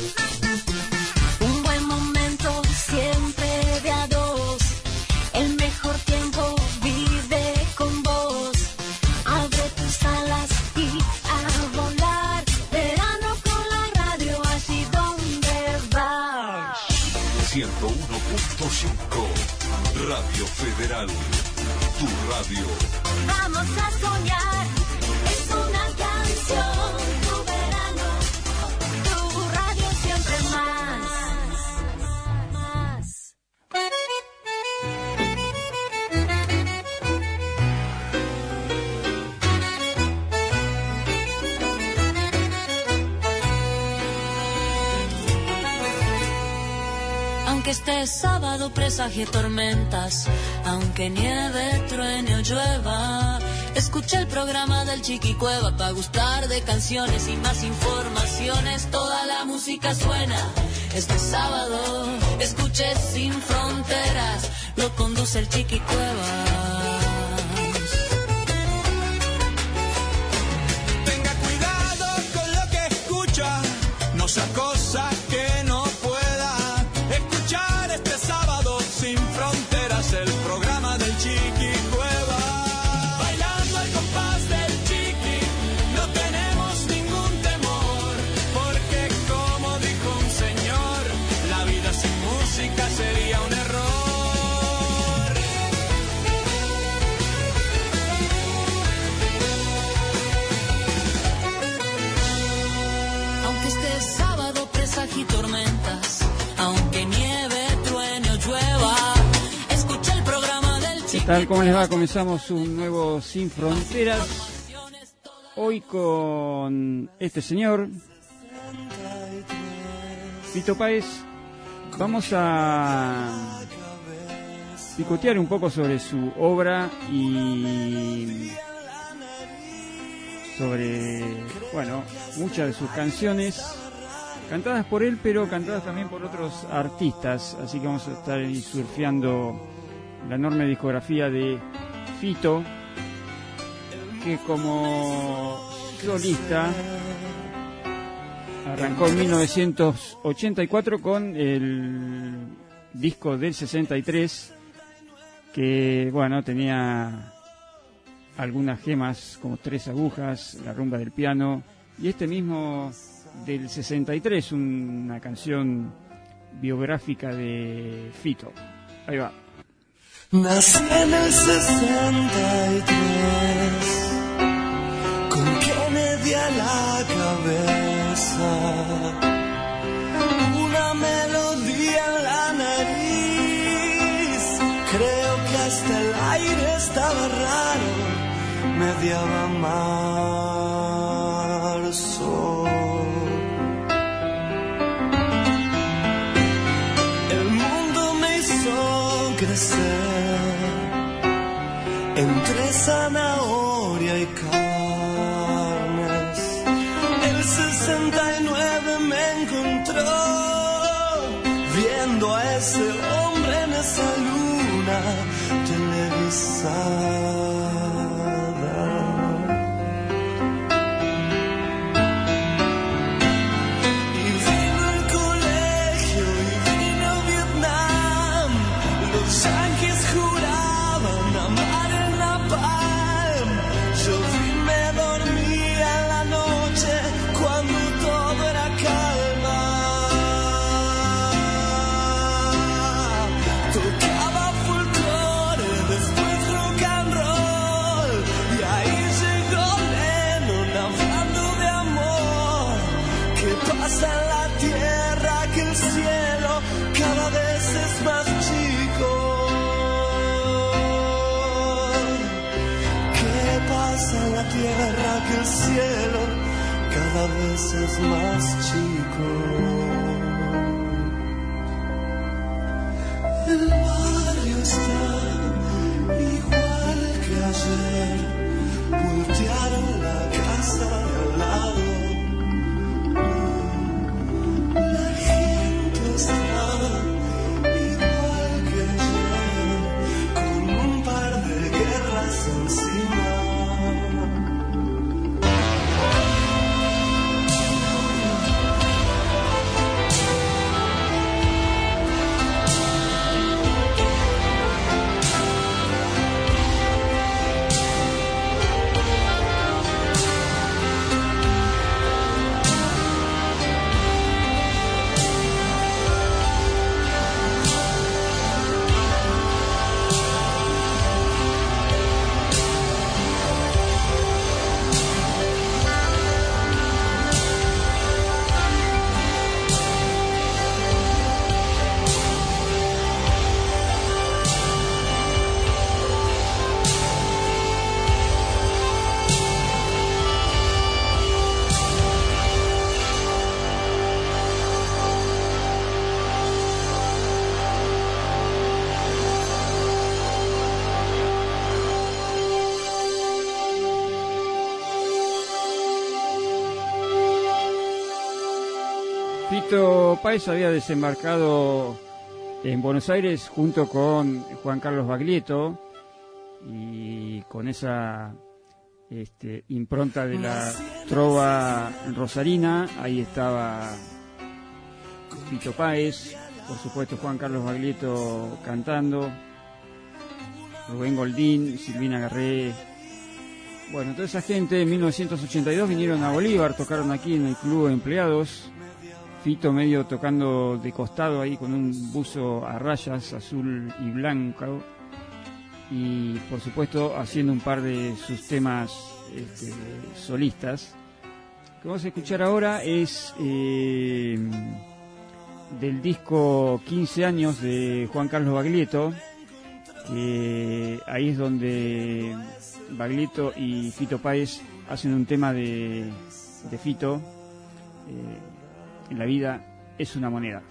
Un buen momento siempre de a dos. El mejor tiempo vive con vos. Abre tus alas y a volar. Verano con la radio, así donde vas. 101.5 Radio Federal, tu radio. Vamos a soñar, es una canción, tu verano, tu radio siempre más. Aunque este sábado presagie tormentas, aunque nieve, truene o llueva, escucha el programa del Chiquicueva para gustar de canciones y más informaciones. Toda la música suena este sábado. Escuche Sin Fronteras, lo conduce el Chiquicueva. Tenga cuidado con lo que escucha, no sea cosa que no pueda escuchar este sábado Sin Fronteras, el programa del Chiquicueva. Bailando al compás del Chiqui, no tenemos ningún temor, porque como dijo un señor, la vida sin música sería un error. Aunque este sábado presagie tormentas, aunque nieve, truene o llueva, escucha el programa del Chiqui. ¿Qué tal? ¿Cómo les va? Comenzamos un nuevo Sin Fronteras. Hoy con este señor, Fito Páez. Vamos a picotear un poco sobre su obra y sobre, bueno, muchas de sus canciones cantadas por él, pero cantadas también por otros artistas. Así que vamos a estar ahí surfeando la enorme discografía de Fito, que como solista arrancó en 1984 con el disco del 63, que bueno, tenía algunas gemas como Tres Agujas, La Rumba del Piano, y este mismo del 63, una canción biográfica de Fito. Ahí va. Nací en el 63, con Kennedy a la cabeza, una melodía en la nariz, creo que hasta el aire estaba raro, mediaba marzo. El mundo me hizo crecer entre zanahoria y carnes. El 69 me encontró viendo a ese hombre en esa luna televisada. Y vino el colegio y vino Vietnam. Los yanquis juraban amar el napalm. Yo me dormía en la noche cuando todo era calma. Tocaba folclore, después rock and roll, y ahí llegó Lennon hablando de amor. ¿Qué pasa en la tierra? Que el cielo cada vez es más chico. ¿Qué pasa en la tierra? Que el cielo cada vez es más chico. El barrio está igual que ayer, voltearon la casa de al lado. La gente está igual que ayer, con un par de guerras encima. Fito Páez había desembarcado en Buenos Aires junto con Juan Carlos Baglietto y con esa impronta de la trova rosarina. Ahí estaba Fito Páez, por supuesto Juan Carlos Baglietto cantando, Rubén Goldín, Silvina Garré. Bueno, toda esa gente en 1982 vinieron a Bolívar, tocaron aquí en el Club de Empleados. Fito medio tocando de costado ahí con un buzo a rayas azul y blanco, y por supuesto haciendo un par de sus temas solistas. Lo que vamos a escuchar ahora es del disco 15 años de Juan Carlos Baglietto, que ahí es donde Baglietto y Fito Páez hacen un tema de Fito, la vida es una moneda.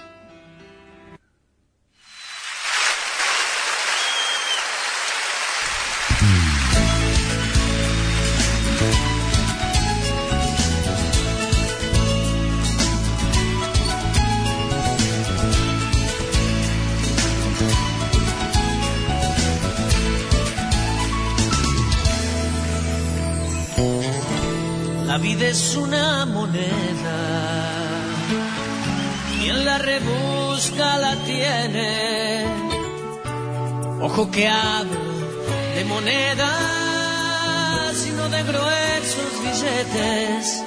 La vida es una moneda, quien la rebusca la tiene. Ojo que hablo de monedas y no de gruesos billetes.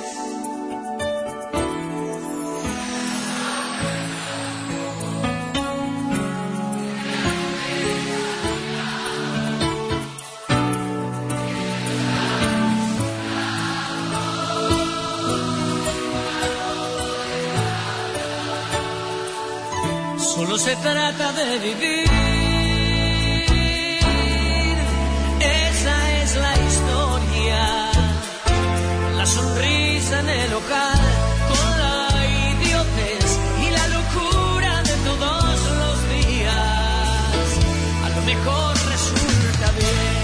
Solo se trata de vivir, esa es la historia. La sonrisa en el ojal, con la idiotez y la locura de todos los días. A lo mejor resulta bien.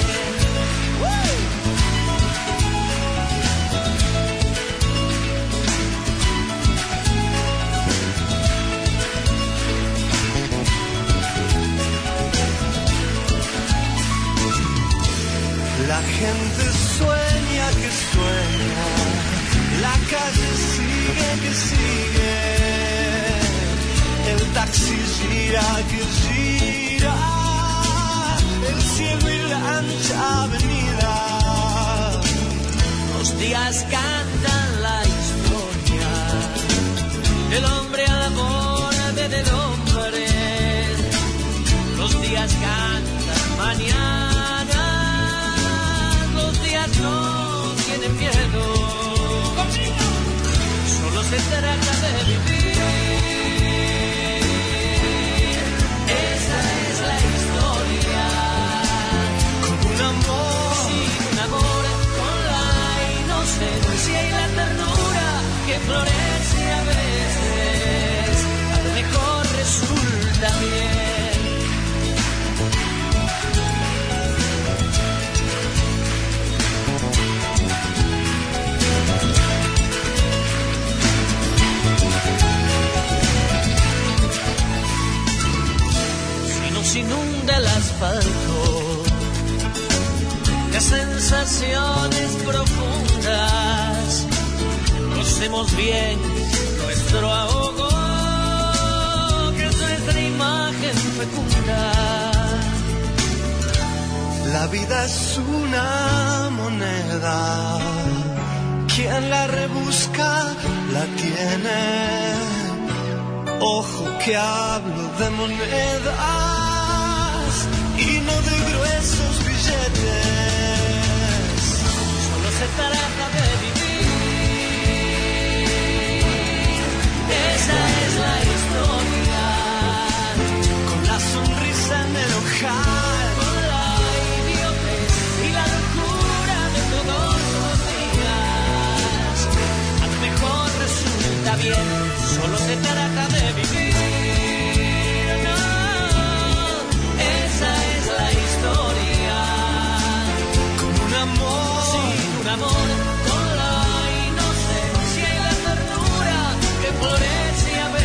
La gente sueña que sueña, la calle sigue que sigue, el taxi gira que gira, el cielo y la ancha avenida. Los días cantan la historia del hombre al borde del hombre. Los días cantan mañana. No tienen miedo, solo se trata de vivir. Esa es la historia, con un amor, sin un amor, con la inocencia y la ternura que florece a veces, a lo mejor resulta bien. Se inunda el asfalto de sensaciones profundas. Conocemos bien nuestro ahogo, que es nuestra imagen fecunda. La vida es una moneda, quien la rebusca la tiene. Ojo que hablo de monedas y no de gruesos billetes. Solo se trata de vivir, esa es la historia. Con la sonrisa en el ojal, con la idiotez y la locura de todos los días. A lo mejor resulta bien, solo se trata de vivir. amor, con la inocencia y la ternura que florece a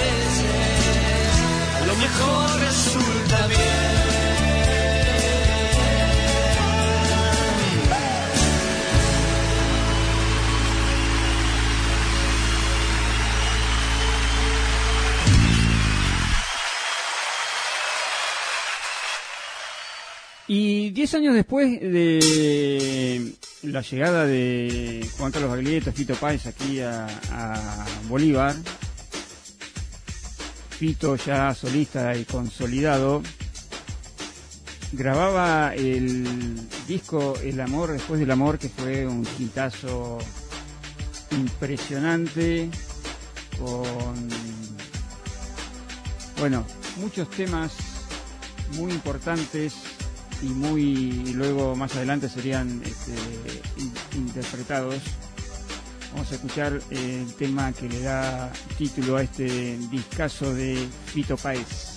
Y 10 años después de la llegada de Juan Carlos Baglietto, Fito Páez aquí a Bolívar, Fito ya solista y consolidado, grababa el disco El amor después del amor, que fue un hitazo impresionante, con, bueno, muchos temas muy importantes y luego más adelante serían interpretados. Vamos a escuchar el tema que le da título a este discazo de Fito Páez.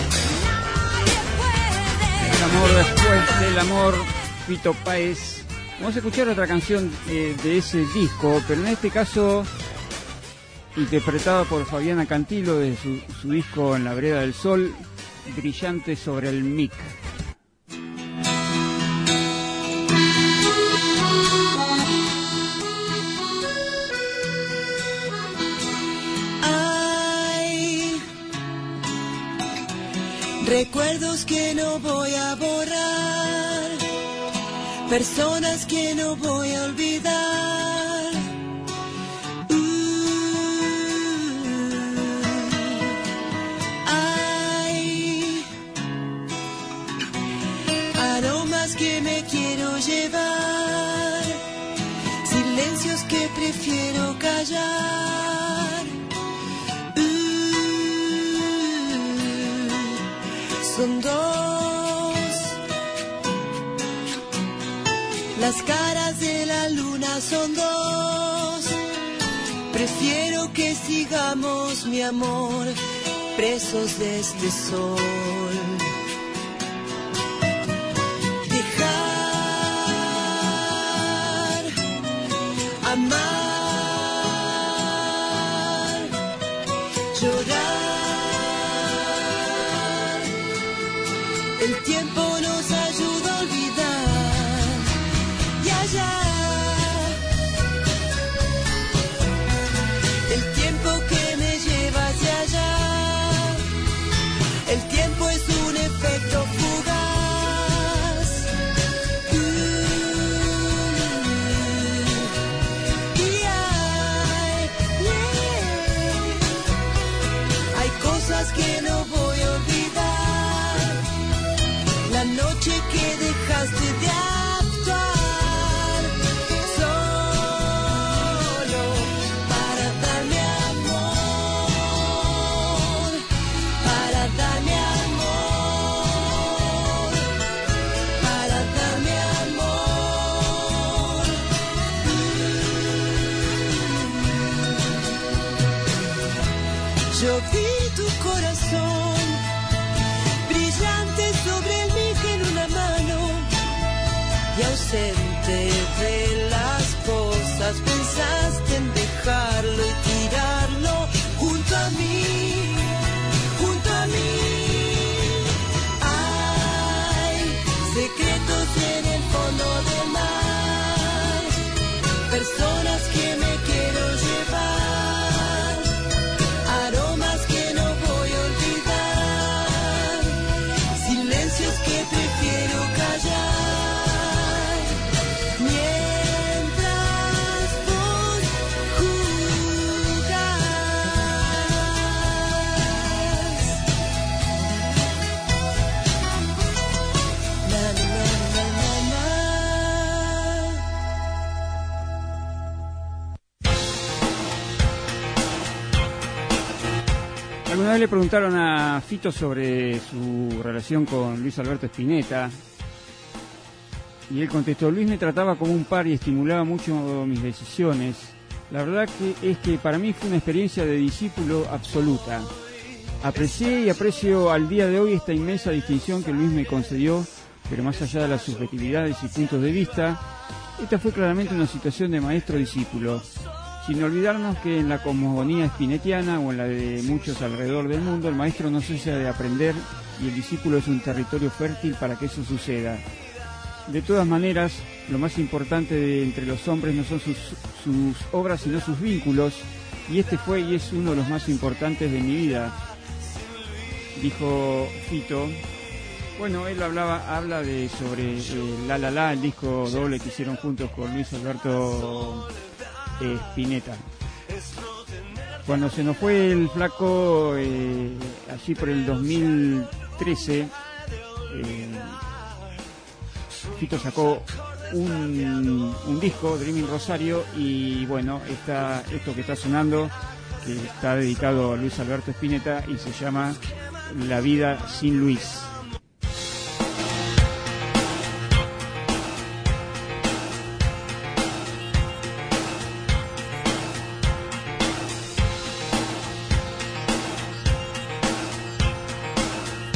El amor después del amor, Fito Páez, Vamos a escuchar otra canción de ese disco, pero en este caso interpretada por Fabiana Cantilo de su disco En la vereda del sol, Brillante sobre el mic. Hay recuerdos que no voy a borrar, personas que no voy a olvidar. Hay aromas que me quiero llevar, silencios que prefiero callar. Son dos las caras de la luna, son dos. Prefiero que sigamos, mi amor, presos de este sol. Dejar, amar, llorar. El tiempo nos ayuda a olvidar y hallar. El tiempo que me lleva hacia allá. El tiempo es un efecto fugaz. Hay cosas que no voy a olvidar. La noche que dejaste de actuar, solo para darme amor, para darme amor, para darme amor. Yo vi tu corazón brillante sobre el mic en una mano y ausente de las cosas, pensaste en dejarlo y tirarlo junto a mí, junto a mí. Hay secretos en el fondo del mar, personas que me quiero llevar, aromas que no voy a olvidar, silencios que prefiero callar. Mientras vos jugás. Na, na, na, na, na, na. Alguna vez le preguntaron a Fito sobre su relación con Luis Alberto Spinetta y él contestó: Luis me trataba como un par y estimulaba mucho mis decisiones. La verdad que es que para mí fue una experiencia de discípulo absoluta. Aprecié y aprecio al día de hoy esta inmensa distinción que Luis me concedió, pero más allá de las subjetividades y puntos de vista, esta fue claramente una situación de maestro-discípulo. Sin olvidarnos que en la cosmogonía spinetiana o en la de muchos alrededor del mundo, el maestro no cesa de aprender y el discípulo es un territorio fértil para que eso suceda. De todas maneras, lo más importante entre los hombres no son sus obras, sino sus vínculos, y este fue y es uno de los más importantes de mi vida, dijo Fito. Bueno, él habla sobre La La La, el disco doble que hicieron juntos con Luis Alberto Spinetta. Cuando se nos fue el flaco, allí por el 2013, Fito sacó un disco, Dreaming Rosario, y bueno, esto que está sonando, que está dedicado a Luis Alberto Spinetta y se llama La vida sin Luis.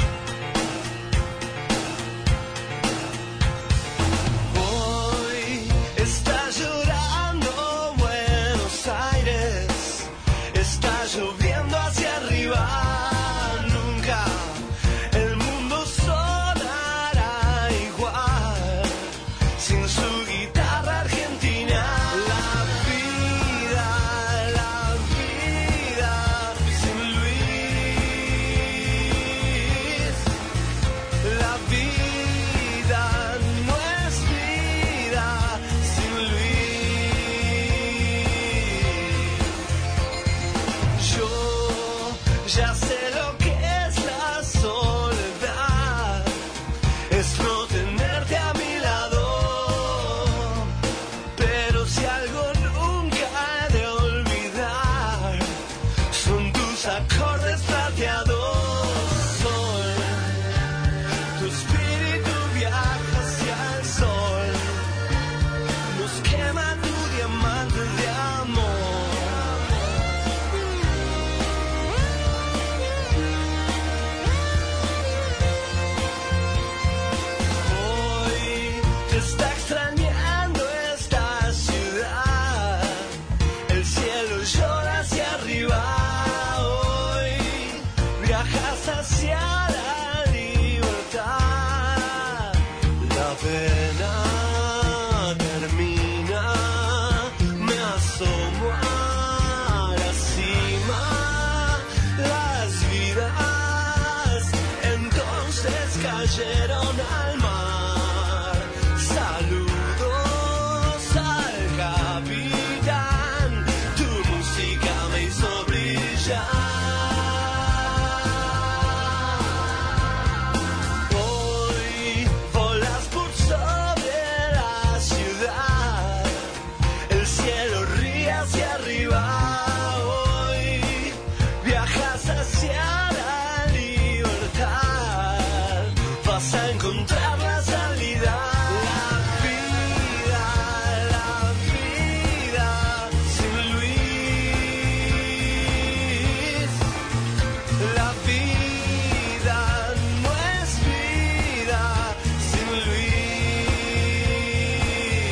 Voy cayeron al mar. Saludos al capitán, tu música me hizo brillar. Hoy volas por sobre la ciudad, el cielo ríe hacia arriba. Hoy viajas hacia la libertad, vas a encontrar la salida. La vida sin Luis. La vida no es vida sin Luis.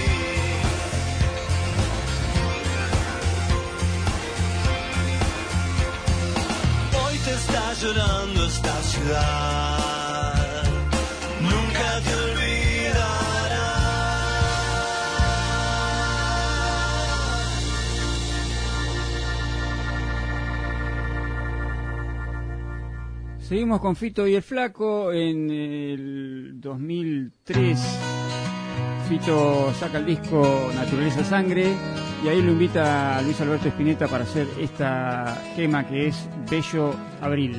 Hoy te está llorando esta ciudad, nunca te olvidará. Seguimos con Fito y el Flaco. En el 2003 Fito saca el disco Naturaleza Sangre y ahí lo invita a Luis Alberto Spinetta para hacer esta gema que es Bello Abril.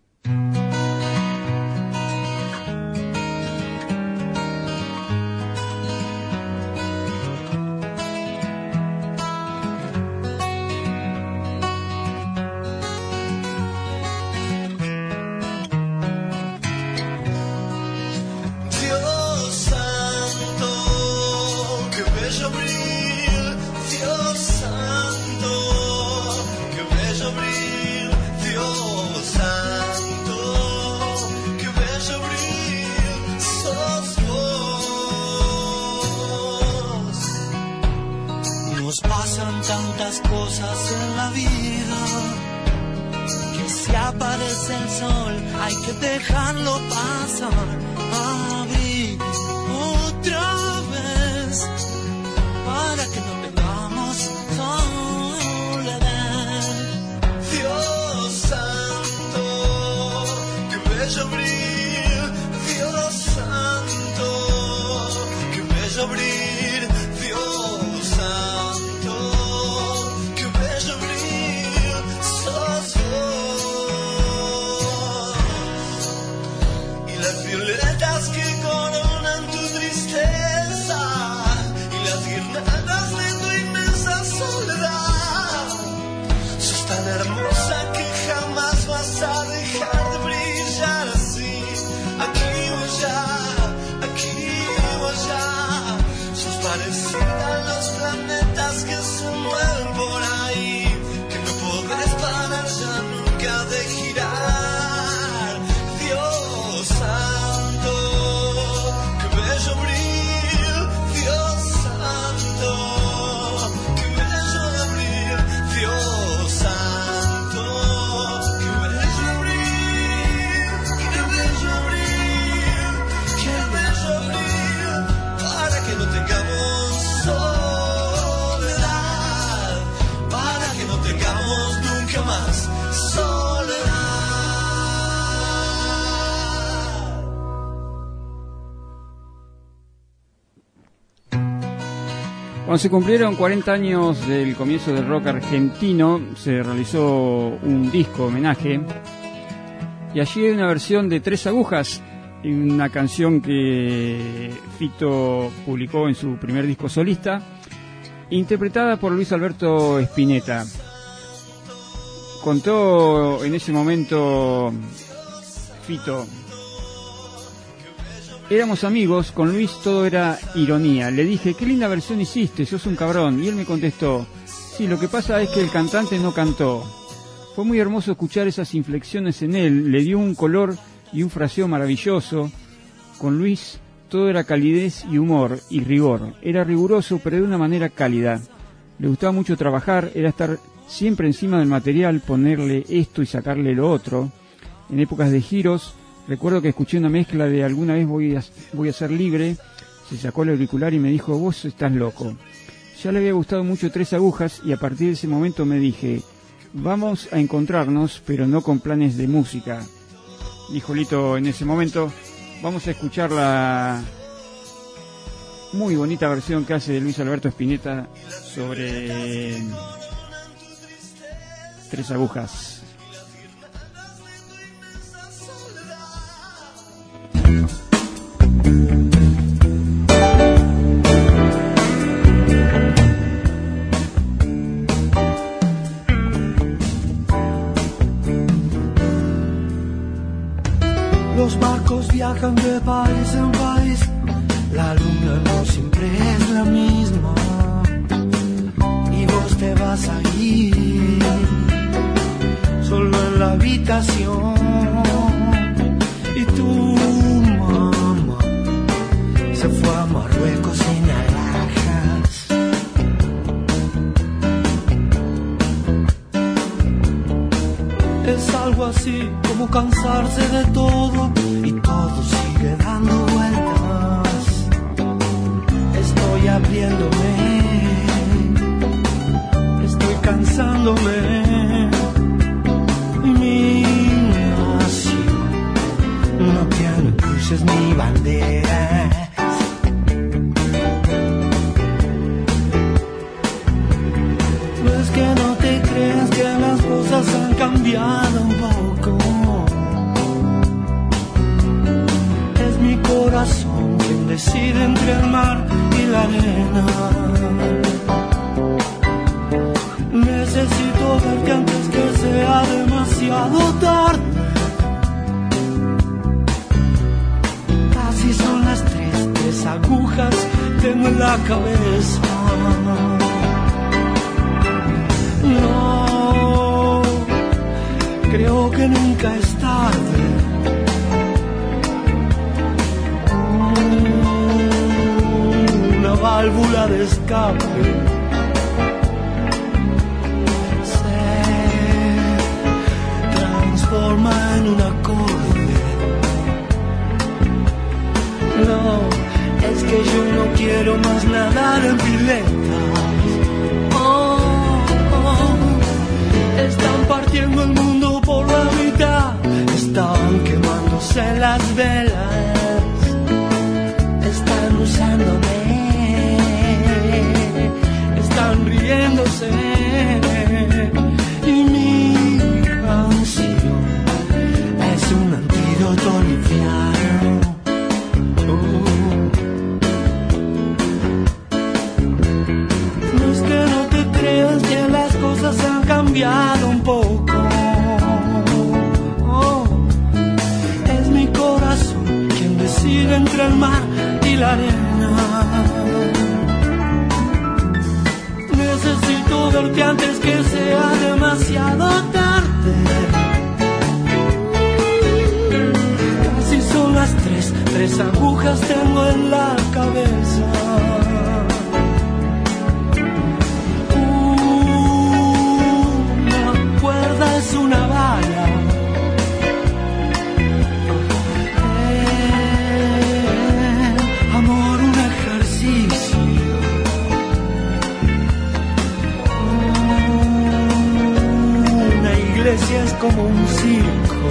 Dios santo, qué bello abril. Dios santo, qué bello abril. Dios santo, qué bello abril. Sos vos. Nos pasan tantas cosas en la vida, que si aparece el sol hay que dejarlo pasar. Abrir otra vez para que no tengamos soledad. Dios santo, qué bello abril. Dios santo, qué bello abril. Dios santo, qué bello abril. Sos vos. Y las violetas que coronan tu tristeza, y las guirnaldas de tu inmensa soledad. Sos tan hermosa que jamás vas a dejar de brillar así. Aquí o allá, aquí o allá. Sos parecida a los planetas que se mueven por ahí, que no podés parar ya nunca de girar. Dios santo, qué bello abril. Dios santo, qué bello abril. Dios santo, qué bello abril. Qué bello abril, qué bello abril. Para que no tengamos soledad, para que no tengamos nunca más soledad. Cuando se cumplieron 40 años del comienzo del rock argentino, se realizó un disco homenaje y allí hay una versión de Tres Agujas, una canción que Fito publicó en su primer disco solista, interpretada por Luis Alberto Spinetta. Contó en ese momento Fito: éramos amigos, con Luis todo era ironía. Le dije, qué linda versión hiciste, sos un cabrón. Y él me contestó, sí, lo que pasa es que el cantante no cantó. Fue muy hermoso escuchar esas inflexiones en él, le dio un color y un fraseo maravilloso. Con Luis todo era calidez y humor y rigor. Era riguroso, pero de una manera cálida. Le gustaba mucho trabajar, era estar siempre encima del material, ponerle esto y sacarle lo otro. En épocas de giros, recuerdo que escuché una mezcla de Alguna vez voy a ser libre. Se sacó el auricular y me dijo, vos estás loco. Ya le había gustado mucho Tres Agujas y a partir de ese momento me dije, vamos a encontrarnos, pero no con planes de música. Dijo Lito en ese momento. Vamos a escuchar la muy bonita versión que hace Luis Alberto Spinetta sobre Tres Agujas. Los barcos viajan de país en país, la luna no siempre es la misma, y vos te vas a ir solo en la habitación, y tu mamá se fue a Marruecos sin alhajas. Es algo así como cansarse de todo y todo sigue dando vueltas. Estoy abriéndome, estoy cansándome. Mi nación no tiene cruces ni banderas. No es que no te creas que las cosas han cambiado un poco. Es mi corazón quien decide entre el mar y la arena. Necesito verte antes que sea demasiado tarde. Así son las tres agujas tengo en la cabeza. No, creo que nunca es tarde. Una válvula de escape se transforma en un acorde. No, es que yo no quiero más nadar en piletas. Están partiendo el mundo por la mitad, están quemándose las velas, están usándome, están riéndose, y mi canción es un antídoto liviano. No es que no te creas que las cosas han cambiado un poco. Es mi corazón quien decide entre el mar y la arena. Necesito verte antes que sea demasiado tarde. Casi son las tres agujas tengo en la cabeza. Es una bala. Amor, un ejercicio. Una iglesia es como un circo.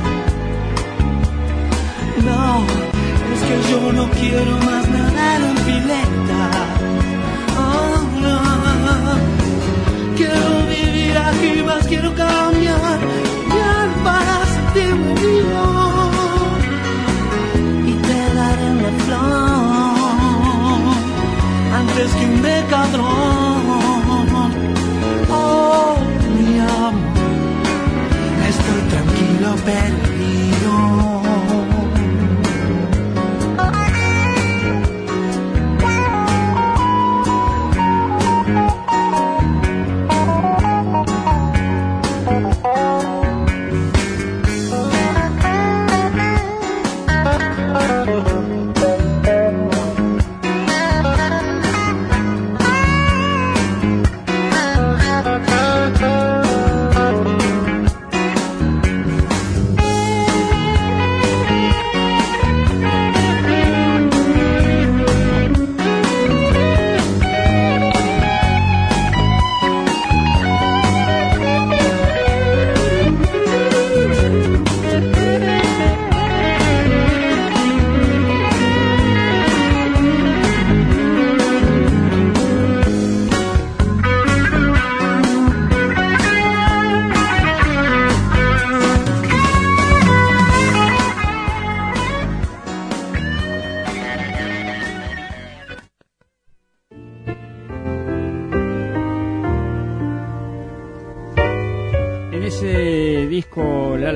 No, es que yo no quiero más nadar en pileta. Oh, no. Quiero vivir aquí, más quiero cambiar para sentirme vivo. Y te daré una flor antes que un decadrón. Oh, mi amor, estoy tranquilo, perdido.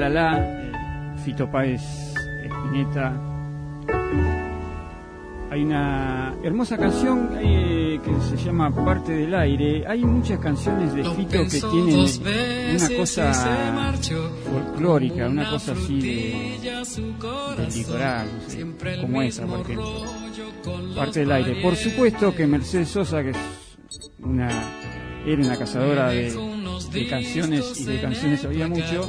La La, Fito Páez, Spinetta. Hay una hermosa canción que se llama Parte del Aire. Hay muchas canciones de Fito que tienen una cosa folclórica, una cosa así del litoral, no sé, como esa, por ejemplo. Parte del Aire. Por supuesto que Mercedes Sosa, que es era una cazadora de canciones, y de canciones sabía mucho.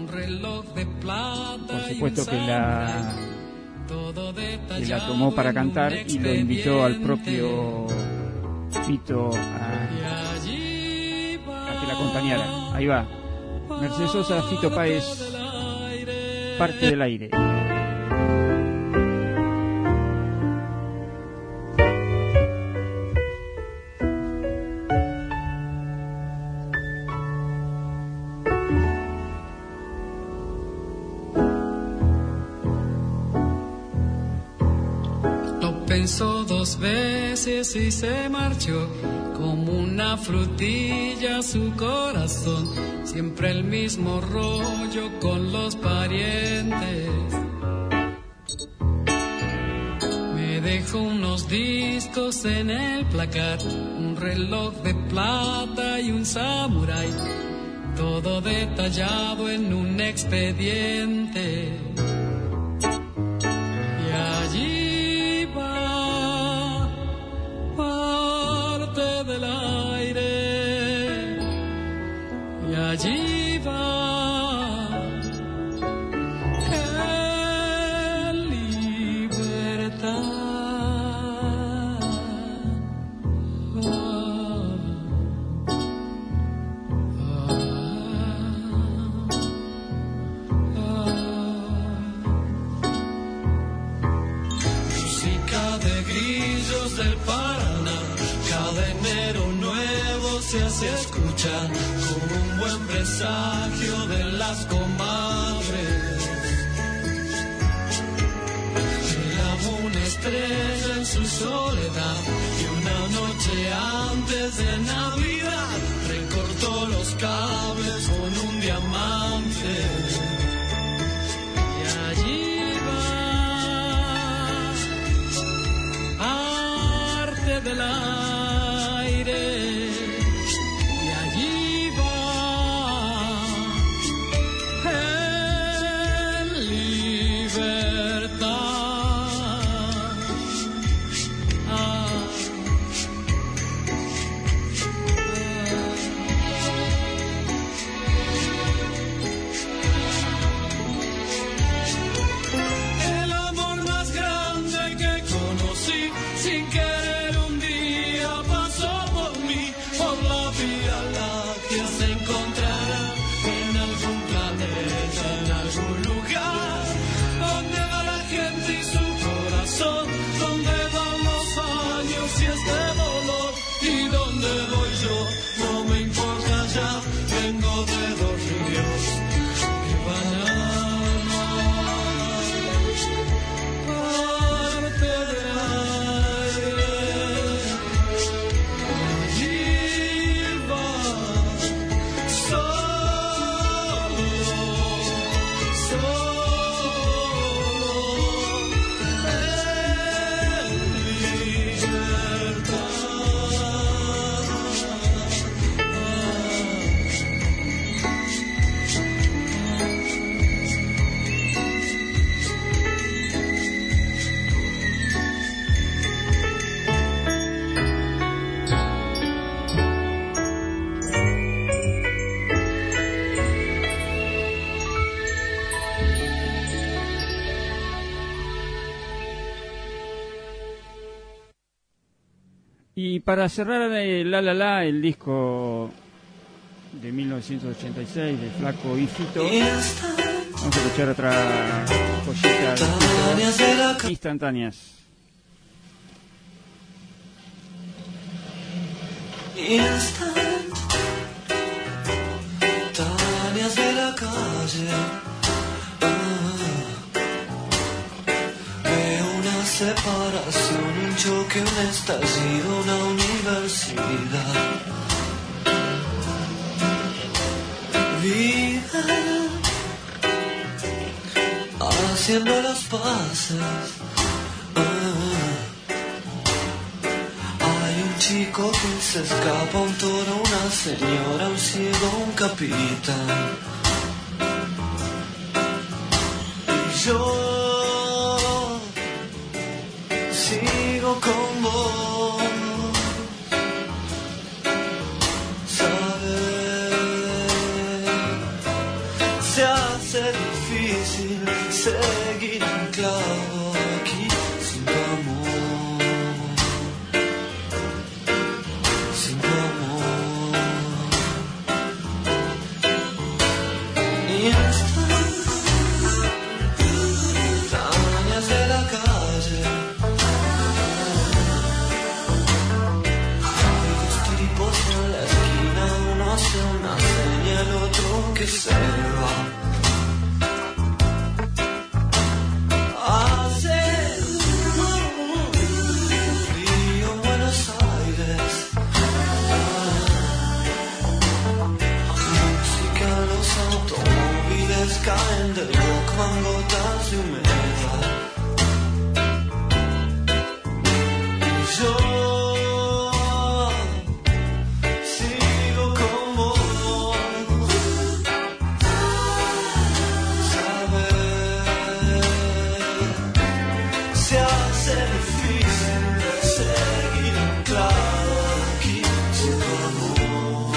Por supuesto que la tomó para cantar y lo invitó al propio Fito a que la acompañara. Ahí va, Mercedes Sosa, Fito Páez, Parte del Aire. Pensó 2 veces y se marchó como una frutilla su corazón, siempre el mismo rollo con los parientes. Me dejó unos discos en el placar, un reloj de plata y un samurái, todo detallado en un expediente. Y allí del aire, y allí va en libertad. Música de grillos del Paraná, cada enero nuevo se hace escuchar como un buen presagio de las comadres. Clavó una estrella en su soledad y una noche antes de Navidad recortó los cables con un diamante. Y allí va, arte del aire, y allí va en libertad. El amor más grande que conocí, sin querer un día pasó por mí, por la Vía Láctea se encontrará en algún planeta, en algún lugar, donde va la gente y su corazón, donde van los años y este dolor, y donde voy yo, no me importa ya, vengo de 2 ríos que van al mar, parte del aire. Allí va, solo, Y para cerrar La La La, el disco de 1986 de Flaco y Fito, vamos a escuchar otra joyita de Fito, Instantáneas. Instantáneas de la calle. Veo una separación, un choque, un estallido, una universidad. Vida haciendo los pases. Hay un chico que se escapa, un toro, una señora, un ciego, un capitán. Y yo sigo con vos. Se hace difícil seguir anclado aquí sin tu amor, sin tu amor. Y extrañas de la calle, hay dos tipos en la esquina, uno hace una seña, el otro que se va. Caen del Walkman gotas de humedad. Y yo sigo con vos. Saber se hace difícil seguir anclado aquí sin tu amor.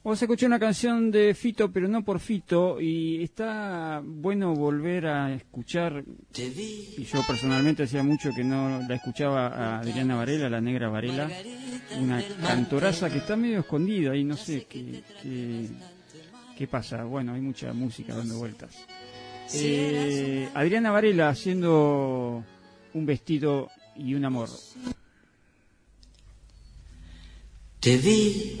Vamos a escuchar una canción de Fito, pero no por Fito, y está bueno volver a escuchar, y yo personalmente hacía mucho que no la escuchaba a Adriana Varela, la Negra Varela, una cantoraza que está medio escondida y no sé qué pasa. Bueno, hay mucha música dando vueltas. Adriana Varela haciendo Un vestido y un amor. Te vi,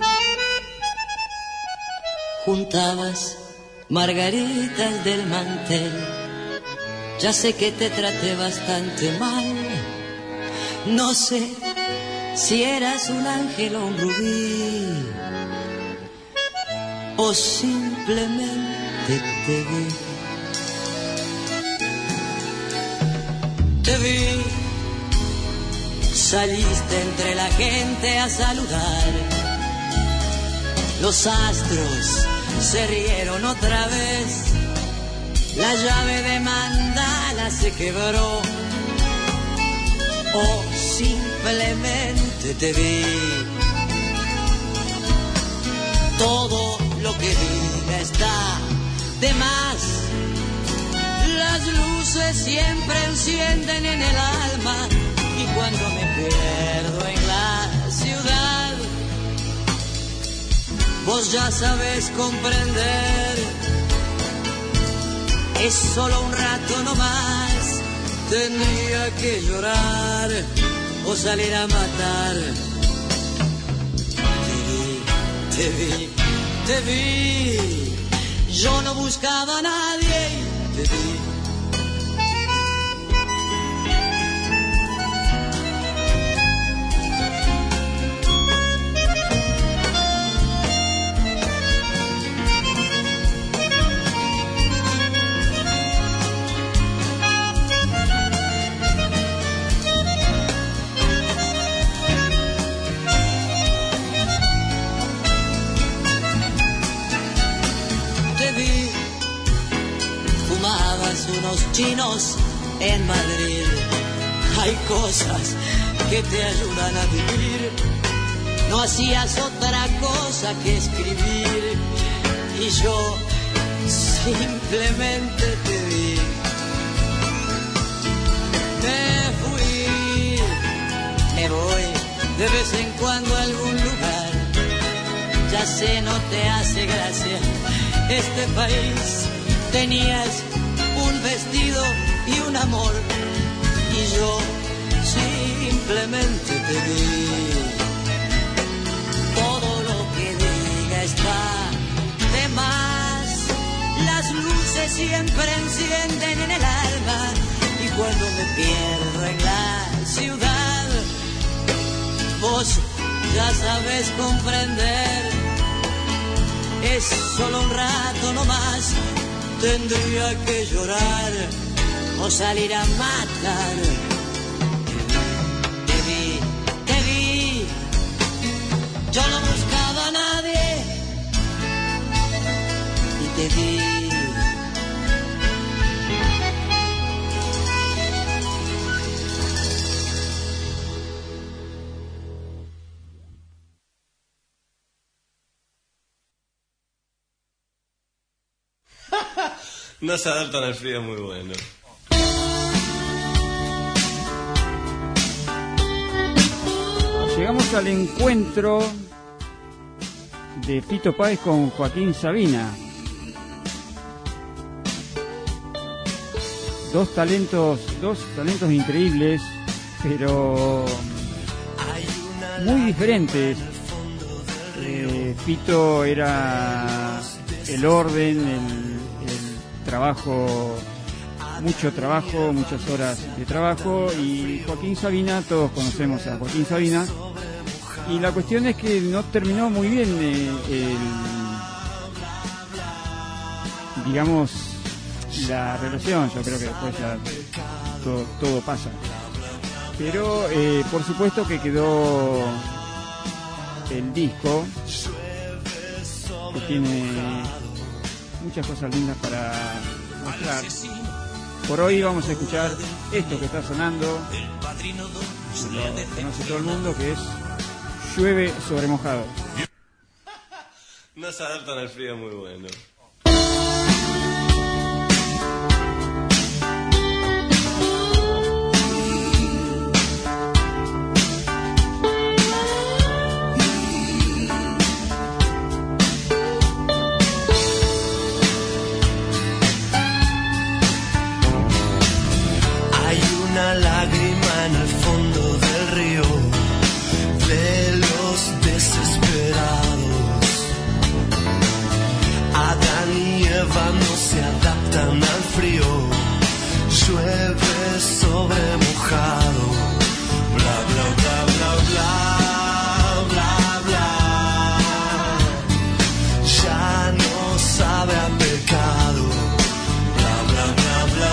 juntabas margaritas del mantel. Ya sé que te traté bastante mal. No sé si eras un ángel o un rubí, o simplemente te vi. Te vi, saliste entre la gente a saludar. Los astros se rieron otra vez. La llave de mandala se quebró. O simplemente te vi. Todo lo que diga está de más. Las luces siempre encienden en el alma. Y cuando me pierdo en la ciudad, vos ya sabes comprender. Es solo un rato nomás. Tendría que llorar o salir a matar. Te vi, te vi. Yo no buscaba a nadie y te vi. Unos chinos en Madrid. Hay cosas que te ayudan a vivir. No hacías otra cosa que escribir. Y yo simplemente te vi. Me fui, me voy de vez en cuando a algún lugar. Ya sé, no te hace gracia este país. Tenías un vestido y un amor, y yo simplemente te vi. Todo lo que diga está de más. Las luces siempre encienden en el alma, y cuando me pierdo en la ciudad, vos ya sabes comprender. Es solo un rato nomás. Tendría que llorar o salir a matar. Te vi, yo no buscaba a nadie y te vi. No se adaptan al frío, muy bueno. Llegamos al encuentro de Fito Páez con Joaquín Sabina. Dos talentos increíbles, pero muy diferentes. Fito era el orden, el trabajo, mucho trabajo, muchas horas de trabajo, y Joaquín Sabina, todos conocemos a Joaquín Sabina, y la cuestión es que no terminó muy bien digamos, la relación. Yo creo que después ya todo pasa, pero por supuesto que quedó el disco, que tiene muchas cosas lindas para mostrar. Por hoy vamos a escuchar esto que está sonando, lo conoce todo el mundo, que es Llueve sobre mojado. No se adaptan al frío muy bueno. Hay una lágrima en el fondo del río de los desesperados. Adán y Eva no se adaptan al frío. Llueve sobre mojado. Bla bla bla bla bla bla bla. Ya no sabe a pecado. Bla bla bla bla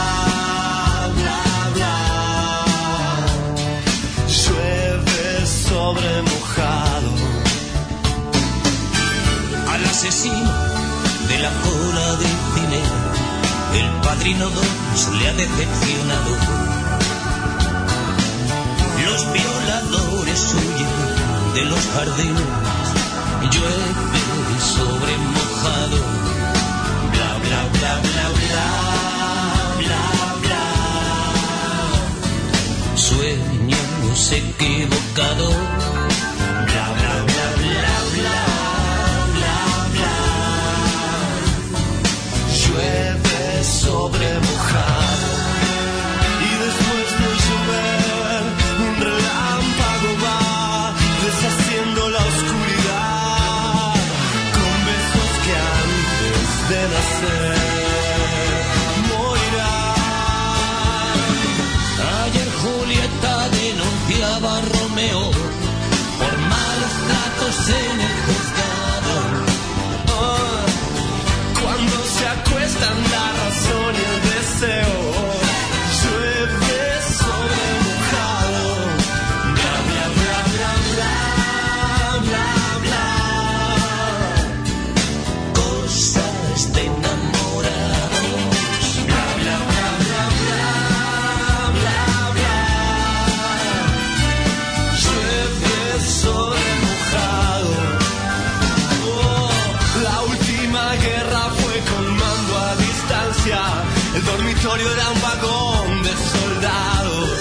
bla. Llueve sobre mojado. Al asesino de la cola del cine, el padrino 2 le ha decepcionado. Los violadores huyen de los jardines, llueve sobre mojado. Bla bla bla bla bla bla bla. Sueños equivocados. Bla bla bla bla bla. Llueve sobre mojado y después de llover un relámpago va deshaciendo la oscuridad con besos que antes de nacer morirán. Ayer Julieta denunciaba a Romeo por malos tratos en el juzgado. Cuando se acuestan la razón y el deseo, llueve sobre mojado. Bla bla bla bla bla bla bla. Cosas de enamorados. Bla bla bla bla bla bla bla. Llueve sobre mojado. La última guerra fue con mando a distancia. El dormitorio era un vagón de soldados.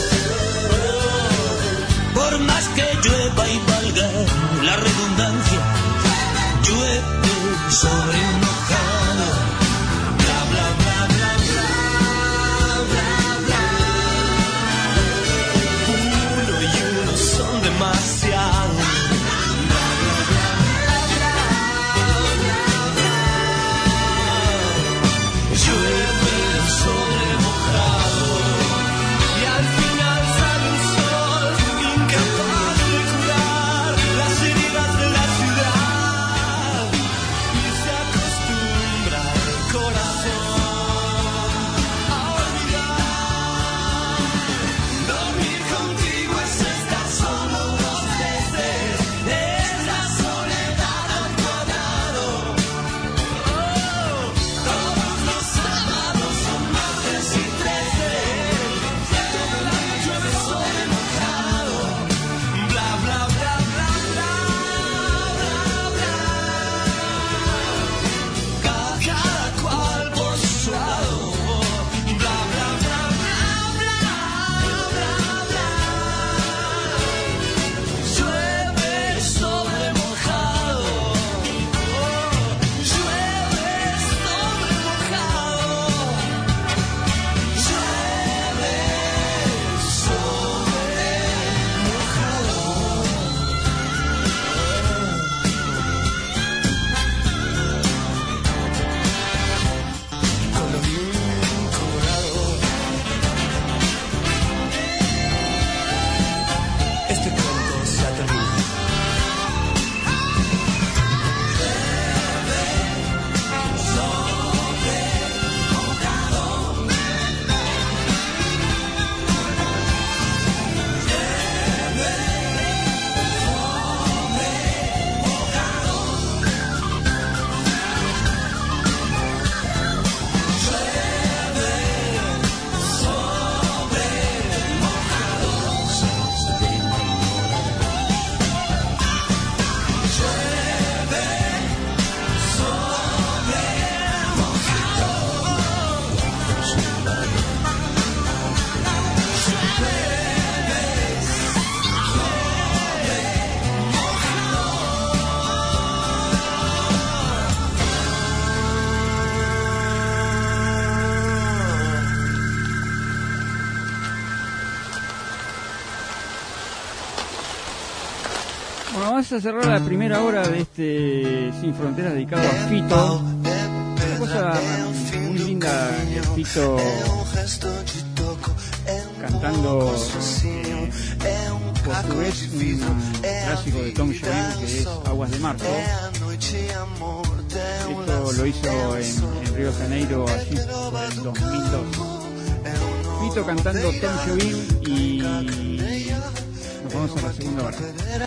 Por más que llueva y valga la redundancia, llueve sobre mojado. Bla bla bla bla bla bla bla. Uno y uno son demasiados. Llueve sobre mojado y al final sale un sol incapaz de curar las heridas de la ciudad y se acostumbra el corazón a olvidar. Dormir contigo es estar solo dos Bueno, vamos a cerrar la primera hora de este Sin Fronteras dedicado a Fito. Una cosa muy linda, Fito cantando portugués, un clásico de Tom Jobim que es Aguas de Marzo. Esto lo hizo en Río de Janeiro allí por el 2002. Fito cantando Tom Jobim y nos vamos a la segunda hora.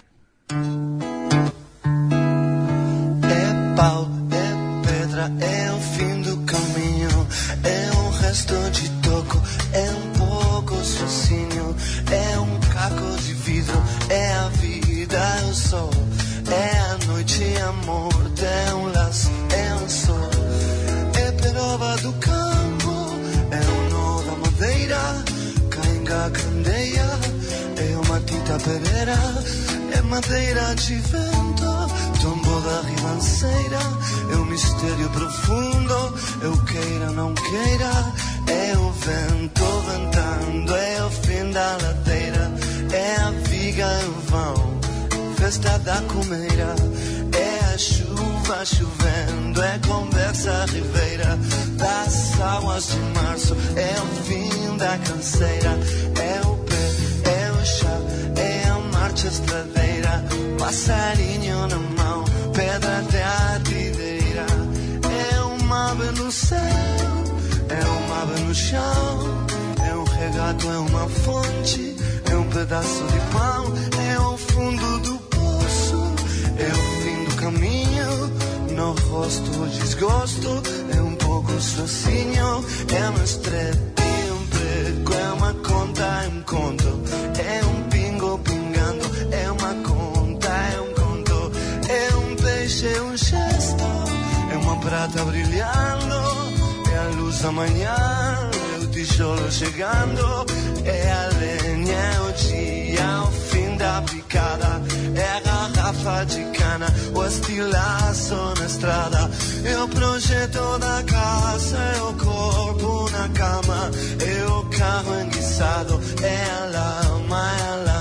É pau, é pedra, é o fim do caminho, é um resto de toco, é um pouco sozinho, é um caco de vidro, é a vida, é o sol, é a noite, é a morte, é um laço, é um sol, é peroba do campo, é um nó da madeira, cainga candeia, é uma tinta pereira, é madeira de vento, tombo da ribanceira, é um mistério profundo, eu queira não queira, é o vento ventando, é o fim da ladeira, é a viga, é o vão, festa da comeira, é a chuva chovendo, é conversa ribeira, das águas de março, é o fim da canseira, é o pé, é o chá, é a marcha estradeira, passarinho na mão, pedra de artilheira, é uma ave no céu, é uma ave no chão, é um regato, é uma fonte, é um pedaço de pão, é o fundo do poço, é o fim do caminho, no rosto o desgosto, é um pouco sozinho, é uma estreita e um prego, é uma conta, é um conto, é um pingo pingando, é uma conta, é um conto, é um peixe, é um gesto, é uma prata brilhando, é a luz da manhã, é o tijolo chegando, é a lenha, é o dia, o fim da picada, é a garrafa de cana, o estilaço na estrada, é o projeto da casa, é o corpo na cama, é o carro enguiçado, é a lama,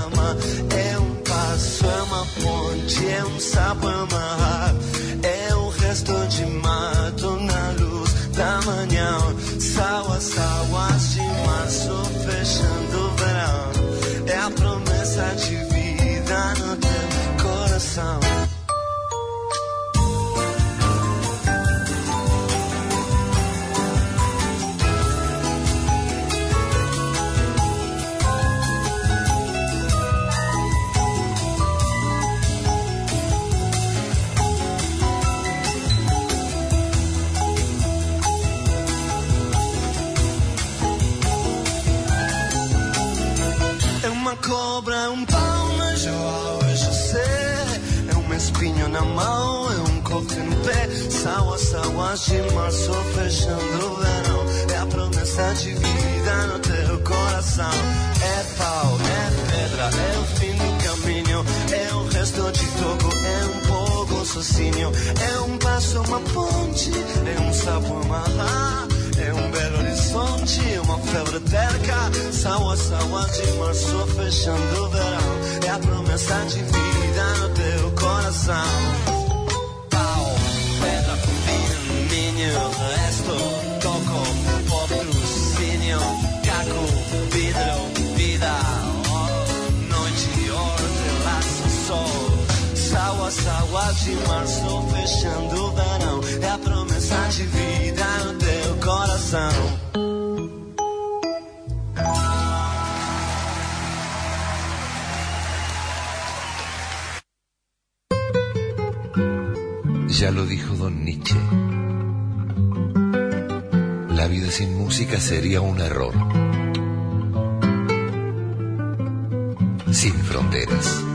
é um passo, é uma ponte, é um sapo, é uma rave, é o resto de mato na luz da manhã, sauas de março fechando o verão, é a promessa de vida no teu coração. Cobra, um pau na joa, eu já sei, é um espinho na mão, é um coque no pé, sauas de março fechando o verão, é a promessa de vida no teu coração, é pau, é pedra, é o fim do caminho, é o resto de toco, é um pouco sozinho, é um passo, uma ponte, é um sapo, uma rá, é um belo horizonte, uma febre terca, sauas de março fechando o verão, é a promessa de vida no teu coração. Pau, pedra, vinho, resto, toco, patrocínio, caco, vidro, vida, noite, hora, laço, sol, sauas de março fechando o verão, é a promessa de vida no teu coração. Ya lo dijo Don Nietzsche. La vida sin música sería un error. Sin fronteras.